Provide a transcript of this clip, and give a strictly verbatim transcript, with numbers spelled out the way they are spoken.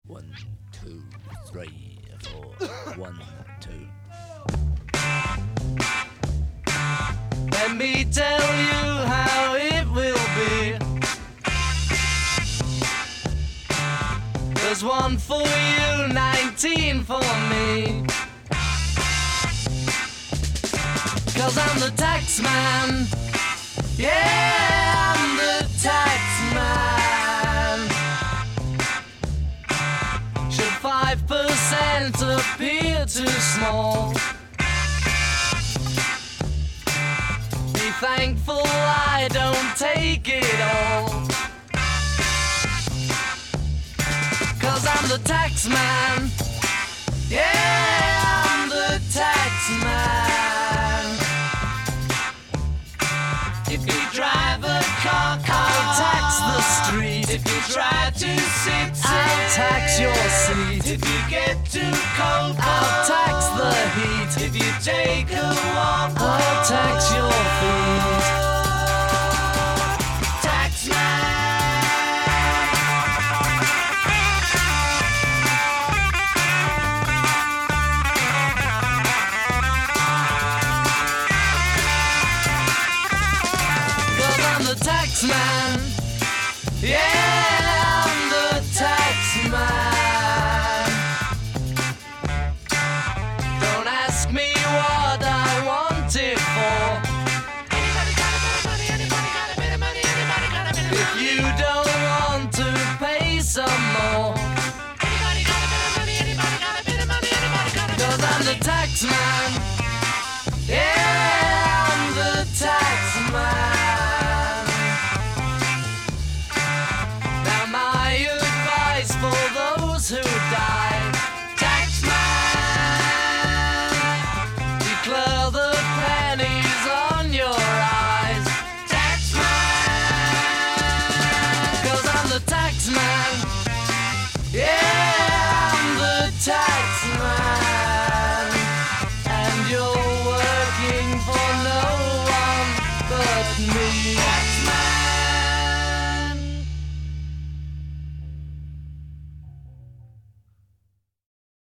One, two, three, four. One, two. Let me tell you how it will be. There's one for you, nineteen for me. Cause I'm the tax man. Yeah, I'm the tax man. Should five percent appear too small? Be thankful I don't take it all. Cause I'm the tax man. Yeah, I'm the tax man. If you drive a car, car, I'll tax the street. If you try to sit, sit, I'll tax your seat. If you get too cold, I'll tax the heat. If you take a walk, I'll tax your feet. Tax man. The tax man, yeah, I'm the tax man. Don't ask me what I want it for. Anybody got a bit of money? Anybody got a bit of money? Anybody got a bit of money? If you don't want to pay some more. Anybody got a bit of money? Anybody got a bit of money? Anybody got a bit of money? 'Cause I'm the tax man, yeah, I'm the tax man. For those who die, tax man, declare the pennies on your eyes, tax man, 'cause I'm the tax man, yeah, I'm the tax man, and you're working for no one but me.